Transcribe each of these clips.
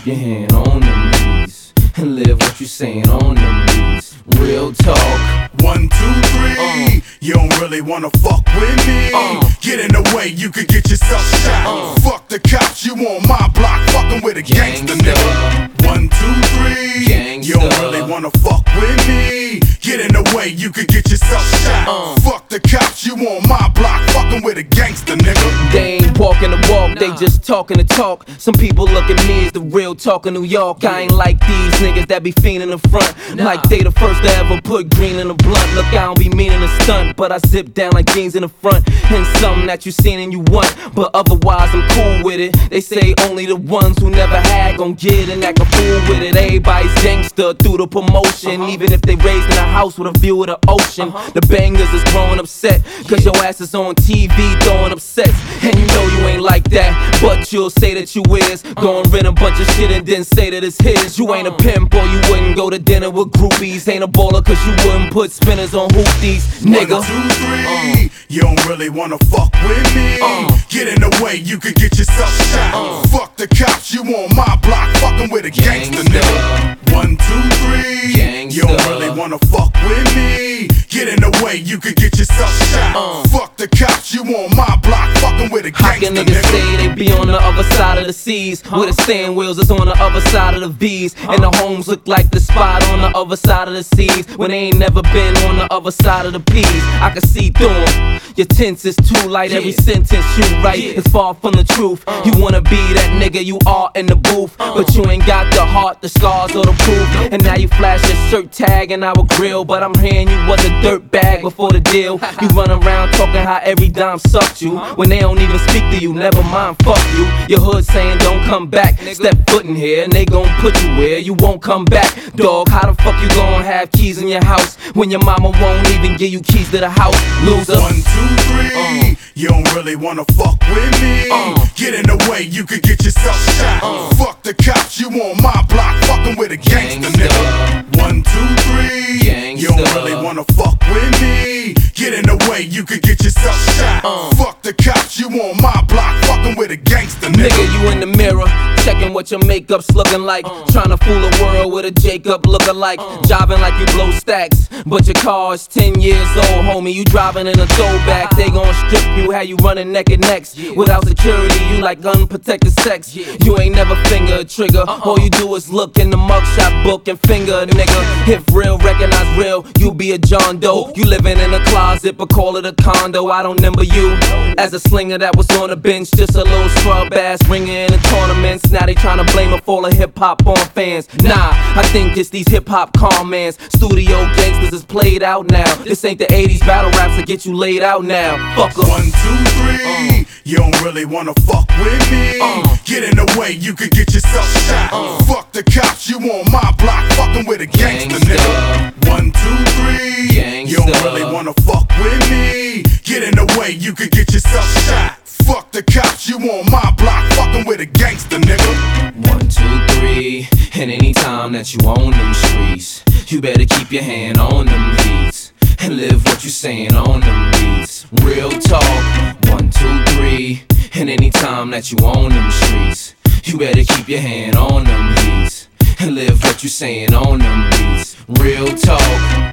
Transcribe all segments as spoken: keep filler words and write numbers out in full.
keep your hand on them knees and live what you saying on them knees. Real talk. One, two, three. Uh, you don't really wanna fuck with me. Uh, Get in the way, you could get yourself shot. Uh, fuck the cops, you on my block, fucking with a gangster, nigga. One, two, three. Gangsta. You don't really wanna fuck with me. Get in the way, you could get yourself shot. Uh, fuck the cops, you on my block, fucking with a gangster, nigga. They ain't walking the walk, they just talking the talk. Some people look at me as the real talk of New York. I ain't like these niggas that be fiending in front, like they the first to ever put green in a blunt. Look, I don't be meaning to stunt, but I zip down like jeans in the front. And something that you seen and you want, but otherwise I'm cool with it. They say only the ones who never had gon' get and act a fool with it. Everybody's gangster through the promotion, uh-huh. Even if they raised in a house with a view of the ocean. Uh-huh. The bangers is growing upset, cause your ass is on T V throwing up sets. And you know you ain't like that, but you'll say that you is. Go and rent a bunch of shit and then say that it's his. You ain't a pimp or you wouldn't go to dinner with groupies. Ain't a baller cause you wouldn't put spinners on hoopties, nigga. One, two, three. Uh, you don't really wanna fuck with me. Uh, Get in the way, you could get yourself shot. Uh, fuck the cops, you on my block, fucking with a gangster, nigga. One, two, three. Gangsta. You don't really wanna fuck with me. Get in the way, you could get yourself shot. Uh, fuck the cops, you on my block, fucking with a gangster, How can niggas nigga. say they be on the other side of the seas? Huh? Where the steering wheels is on the other side of the V's, huh? And the homes look like the spot on the other side of the seas, when they ain't never been on the other side of the P's. I can see through them. Your tense is too light, yeah. Every sentence you write yeah. is far from the truth. uh. You wanna be that nigga, you are in the booth, uh. but you ain't got the heart, the scars, or the proof. Nope. And now you flash your shirt tag and our grill, but I'm hearing you was a dirt bag before the deal. You run around talking how every dime sucked you, uh-huh. when they don't even speak to you, never mind, fuck you. Your hood saying don't come back, nigga. Step foot in here and they gon' put you where you won't come back. Dog, how the fuck you gon' have keys in your house when your mama won't even give you keys to the house, loser? One, two, three. Uh, you don't really wanna fuck with me. Uh, Get in the way, you could get yourself shot. Uh, fuck the cops, you on my block, fucking with a gangster, nigga. One, two, three. Gangsta. You don't really wanna fuck with me. Get in the way, you could get yourself shot. Uh, fuck the cops, you on my block, fucking with a gangster, nigga. Nigga, you in the mirror, checking what your makeup's looking like. Uh, Trying to fool the world with a Jacob lookalike. Uh, Jiving like you blow stacks, but your car's ten years old, homie. You driving in a throwback. They gon' strip you, how you running naked next. Yeah. Without security, you like unprotected sex. Yeah. You ain't never finger a trigger. Uh-uh. All you do is look in the mugshot book and finger a nigga. If real, recognize real, you be a John Doe. You living in a closet, but call it a condo. I don't remember you as a slinger that was on the bench, just a little scrub ass ringer in the tournaments. Now they tryna blame her for all the hip hop on fans. Nah, I think it's these hip hop comments. Studio gangsters is played out now. This ain't the eighties battle raps that get you laid out now. Fuck em. One, two, three. Uh, you don't really wanna fuck with me. Uh, Get in the way, you could get yourself shot. Uh, fuck the cops, you on my block, fucking with a gangster, Gangsta. nigga. One, two, three. Gangsta. You don't really wanna fuck with me. Get in the way, you could get yourself shot. Fuck the cops, you on my block, fucking with a gangster, nigga. One, two, three. And anytime that you on them streets, you better keep your hand on them beats and live what you saying on them beats. Real talk. One, two, three. And anytime that you on them streets, you better keep your hand on them beats and live what you saying on them beats. Real talk.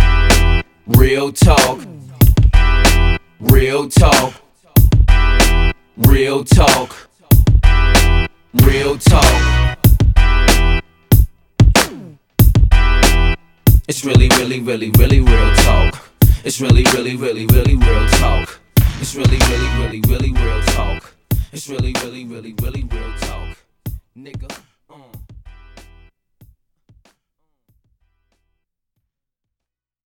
Real talk. Real talk. Real talk. Real talk. It's really, really, really, really real talk. It's really, really, really, really real talk. It's really, really, really, really real talk. It's really, really, really, really real talk, nigga.